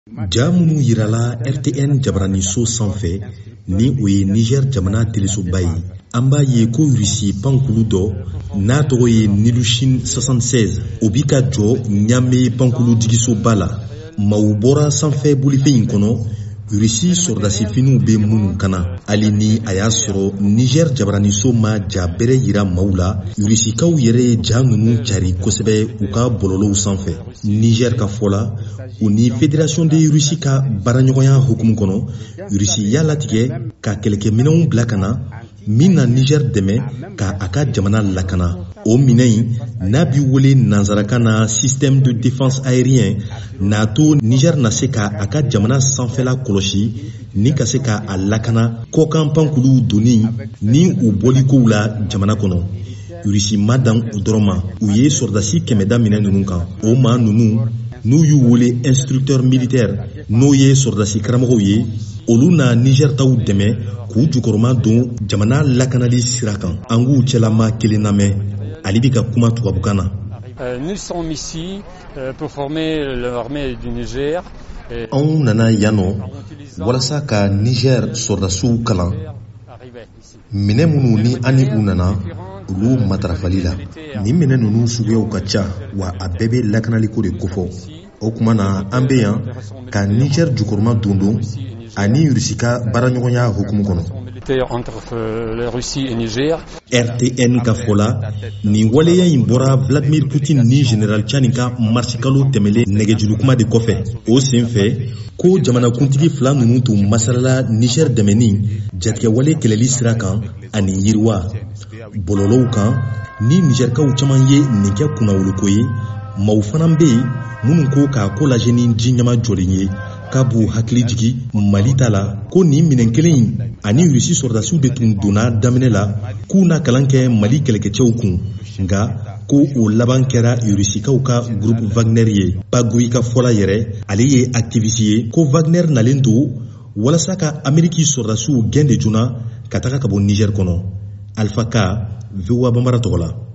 Ja minnu yirala RTN jabaraniso sanfɛ ni o ye Niger jamana telesoba ye. An b'a ye ko Russie pankulu dɔ n'a tɔgɔ ye Nilushin 76 o bi ka jɔ Ɲame pankulu digisoba la. Maaw bɔra sanfɛ bolifɛn in kɔnɔ. Russie sɔrɔdasifiniw bɛ minnu kana hali ni a y'a sɔrɔ Niger jabaraniso ma ja bɛrɛ yira maaw la. Russikaw yɛrɛ ye ja ninnu cari kosɛbɛ u ka bɔlɔlɔw sanfɛ. Niger ka fɔ la u ni Fédération de Russie ka baaraɲɔgɔnya hukumu kɔnɔ Russie y'a latigɛ ka kɛlɛkɛminɛnw bila ka na min na Niger dɛmɛ ka a ka jamana lakana. O minɛn in n'a bi wele nanzarakan na système de défense aérien n'a to Niger na se ka a ka jamana sanfɛla kɔlɔsi ni ka se ka a lakana kɔkan pankulu doni ni u bɔlikow la jamana kɔnɔ. Russie ma dan o dɔrɔn ma u ye sɔrɔdasi 100 minɛ ninnu kan. O maa ninnu n'u y'u wele instructeur militaire n'o ye sɔrɔdasi karamɔgɔw ye olu na Niger taw dɛmɛ k'u jukɔrɔma don jamana lakanali sira kan. An k'u cɛlama kelen lamɛn ale bi ka kuma tubabukan na. Nous sommes ici pour former l'armée du Niger. Anw nana yan nɔ walasa ka Niger sɔrɔdasiw kalan. Minɛ minnu ni an ni u nana olu matarafali la. Nin minɛ ninnu suguyaw ka ca wa a bɛɛ bɛ lakanaliko de kofɔ. O kuma na an bɛ yan ka Niger jukɔrɔma don ani Russie ka baaraɲɔgɔnya hukumu kɔnɔ. RTN ka fɔ la nin waleya in bɔra Vladimir Poutine ni General Tchani ka marsikalo tɛmɛlen nɛgɛjurukuma de kɔfɛ. O senfɛ ko jamanakuntigi fila ninnu tun masalala Niger dɛmɛni jatigɛwale kɛlɛli sira kan ani yiriwa. Bɔlɔlɔw kan ni Nigerkaw caman ye nin kɛ kunnawoloko ye maaw fana bɛ yen minnu ko k'a ko lajɛ ni ji ɲama jɔlen ye k'a b'u hakili jigi Mali ta la ko nin minɛn kelen in ani Russie sɔrɔdasiw de tun donna daminɛ la k'u na kalan kɛ Mali kɛlɛkɛcɛw kun nka ko o laban kɛra Russikaw ka groupe Wagner ye. Bagoyi ka fɔla yɛrɛ ale ye activiste ye ko Wagner nalen don walasa ka Ameriki sɔrɔdasiw gɛn de joona ka taga ka bɔ Niger kɔnɔ. Alpha K, VOA Bambara tɔgɔ la.